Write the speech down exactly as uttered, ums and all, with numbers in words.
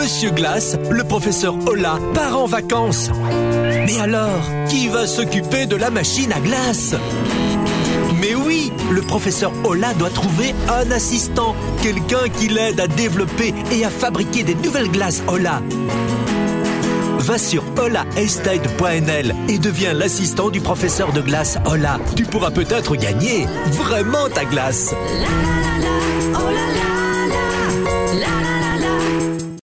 Monsieur Glace, le professeur Ola, part en vacances. Mais alors, qui va s'occuper de la machine à glace? Mais oui, le professeur Ola doit trouver un assistant, quelqu'un qui l'aide à développer et à fabriquer des nouvelles glaces Ola. Va sur ola estate point n l et deviens l'assistant du professeur de glace Ola. Tu pourras peut-être gagner vraiment ta glace. La, la, la, oh, la, la.